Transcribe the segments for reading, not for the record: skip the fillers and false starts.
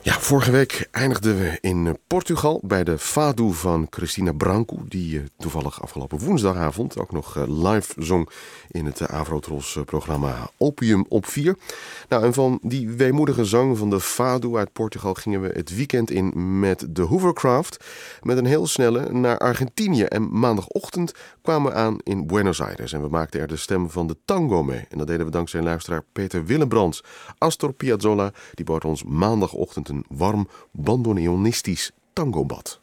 Ja, vorige week eindigden we in Portugal bij de Fado van Cristina Branco, die toevallig afgelopen woensdagavond ook nog live zong in het Avrotros programma Opium op 4. Nou, en van die weemoedige zang van de Fado uit Portugal gingen we het weekend in met de Hoovercraft met een heel snelle naar Argentinië. En maandagochtend kwamen we aan in Buenos Aires en we maakten er de stem van de tango mee. En dat deden we dankzij luisteraar Peter Willebrands. Astor Piazzolla die bood ons maandagochtend een warm bandoneonistisch tangobad.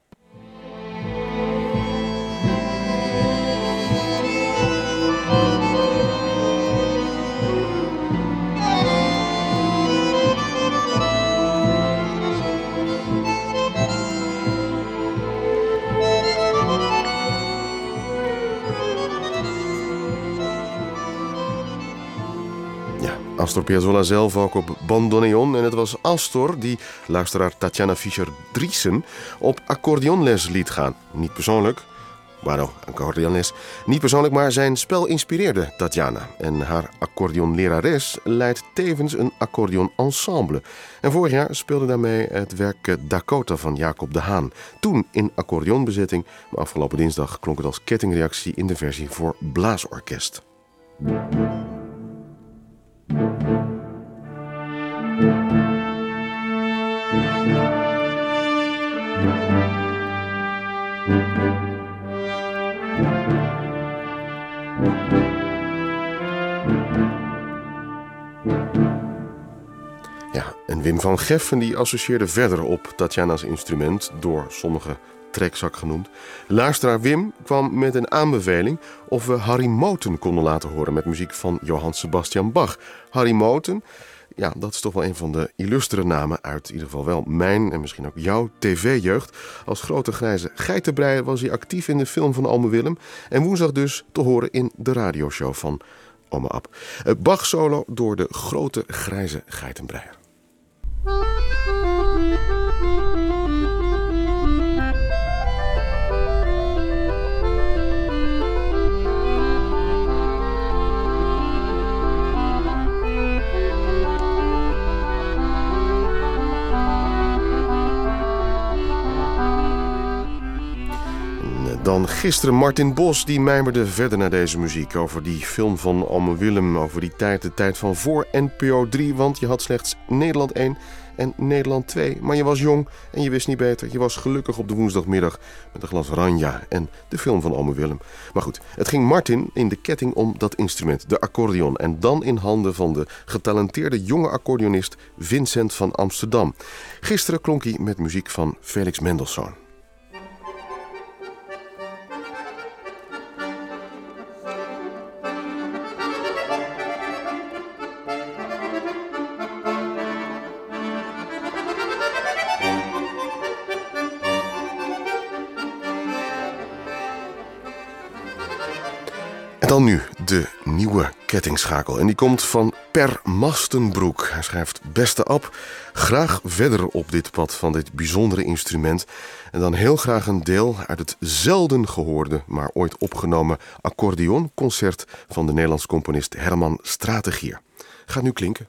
Astor Piazzolla zelf ook op bandoneon. En het was Astor die luisteraar Tatjana Fischer-Driessen op accordeonles liet gaan. Niet persoonlijk, accordeonles. Niet persoonlijk, maar zijn spel inspireerde Tatjana. En haar accordeonlerares leidt tevens een accordeonensemble. En vorig jaar speelde daarmee het werk Dakota van Jacob de Haan. Toen in accordeonbezetting, maar afgelopen dinsdag klonk het als kettingreactie in de versie voor blaasorkest. Ja, en Wim van Geffen die associeerde verder op Tatjana's instrument, door sommige trekzak genoemd. Luisteraar Wim kwam met een aanbeveling of we Harry Moten konden laten horen met muziek van Johann Sebastian Bach. Harry Moten, ja, dat is toch wel een van de illustere namen uit in ieder geval wel mijn en misschien ook jouw tv-jeugd. Als grote grijze geitenbreier was hij actief in de film van Ome Willem en woensdag dus te horen in de radioshow van Ome Ab. Bach solo door de grote grijze geitenbreier. Dan gisteren Martin Bos, die mijmerde verder naar deze muziek. Over die film van Ome Willem, over die tijd, de tijd van voor NPO 3. Want je had slechts Nederland 1 en Nederland 2. Maar je was jong en je wist niet beter. Je was gelukkig op de woensdagmiddag met een glas Ranja en de film van Ome Willem. Maar goed, het ging Martin in de ketting om dat instrument, de accordeon. En dan in handen van de getalenteerde jonge accordeonist Vincent van Amsterdam. Gisteren klonk hij met muziek van Felix Mendelssohn. Dan nu de nieuwe kettingschakel. En die komt van Per Mastenbroek. Hij schrijft: Beste Ab, graag verder op dit pad van dit bijzondere instrument. En dan heel graag een deel uit het zelden gehoorde, maar ooit opgenomen accordeonconcert van de Nederlandse componist Herman Strategier. Gaat nu klinken.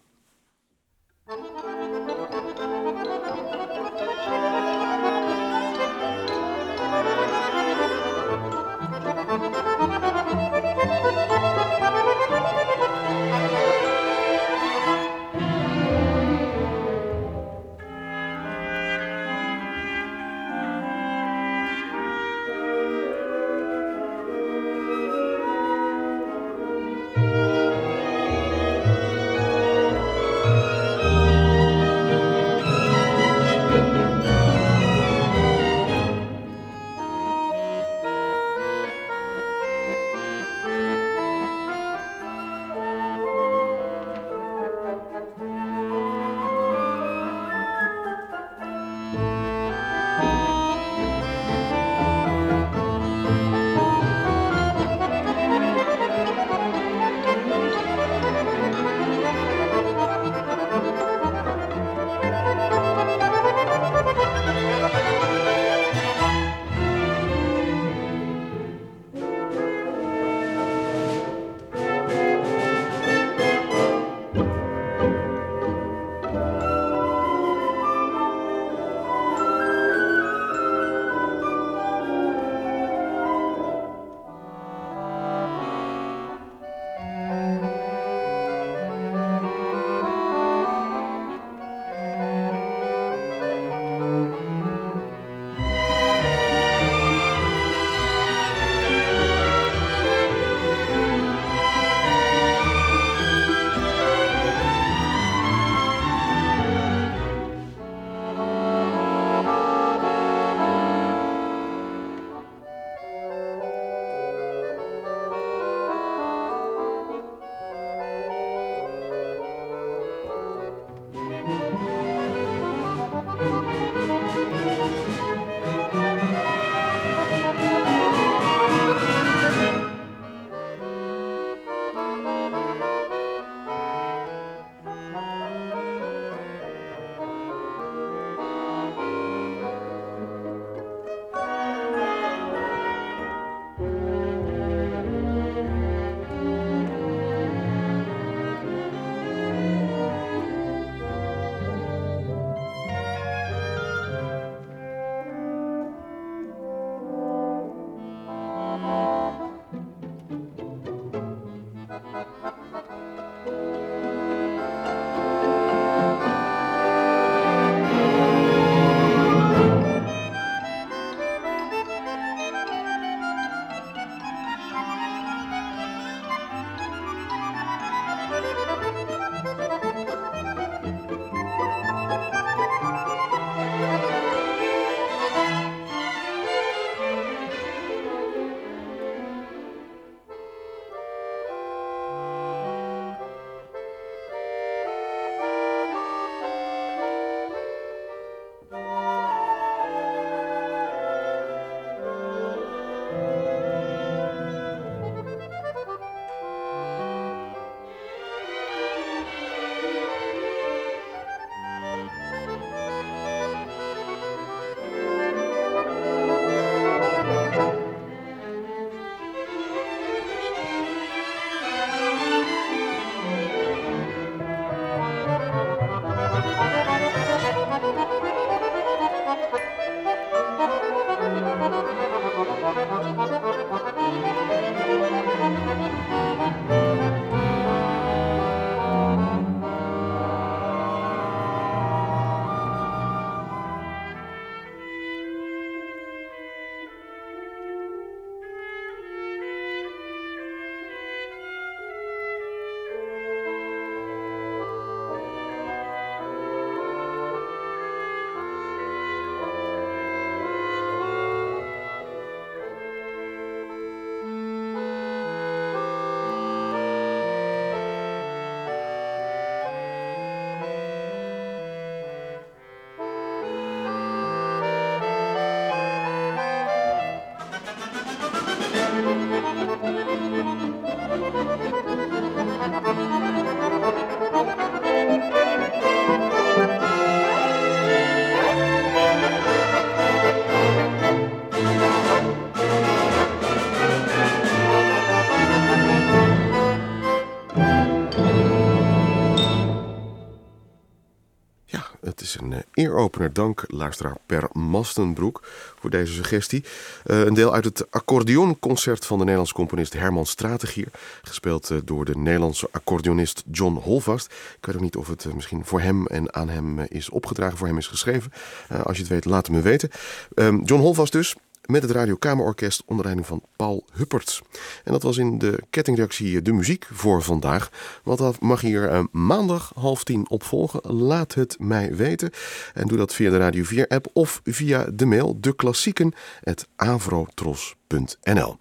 is een eeropener. Dank, luisteraar Per Mastenbroek, voor deze suggestie. Een deel uit het accordeonconcert van de Nederlandse componist Herman Strategier. Gespeeld door de Nederlandse accordeonist John Holvast. Ik weet ook niet of het misschien voor hem en aan hem is opgedragen, voor hem is geschreven. Als je het weet, laat het me weten. John Holvast dus. Met het Radiokamerorkest onder leiding van Paul Hupperts. En dat was in de kettingreactie de muziek voor vandaag. Want dat mag hier maandag 9:30 op volgen. Laat het mij weten. En doe dat via de Radio 4 app of via de mail deklassieken@avrotros.nl.